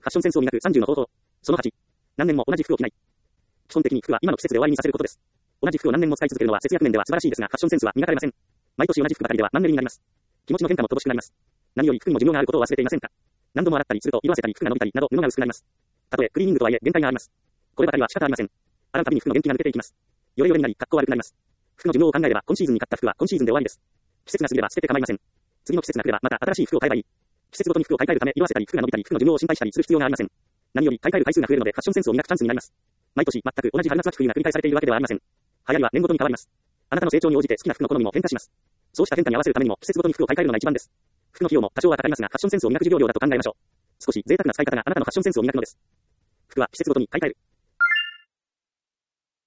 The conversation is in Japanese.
ファッションセンスを磨く30の方法。その8。何年も同じ服を着ない。基本的に服は今の季節で終わりにさせることです。同じ服を何年も使い続けるのは節約面では素晴らしいですが、ファッションセンスは磨かれません。毎年同じ服ばかりではマンネリになります。気持ちの変化も乏しくなります。何より服にも寿命があることを忘れていませんか。何度も洗ったりすると色あせたり服が伸びたりなど布が薄くなります。たとえクリーニングとはいえ限界があります。こればかりは仕方ありません。洗うたびに服の元気が抜けていきます。よれよれになり、格好悪くなります。服の寿命を考えれば、今シーズンに買った服は今シーズンで終わりです。季節が過ぎれば捨てて構いません。次の季節が来ればまた新しい服を買えばいい。季節ごとに服を買い替えるため色あせたり服が伸びたり服の寿命を心配したりする必要がありません。何より買い替える回数が増えるのでファッションセンスを磨くチャンスになります。毎年全く同じ春夏秋冬が繰り返されているわけではありません。流行りは年ごとに変わります。あなたの成長に応じて好きな服の好みも変化します。そうした変化に合わせるためにも季節ごとに服を買い替えるのが一番です。服の費用も多少はかかりますが、ファッションセンスを磨く授業料だと考えましょう。少し贅沢な使い方があなたのファッションセンスを磨くのです。服は季節ごとに買い替える。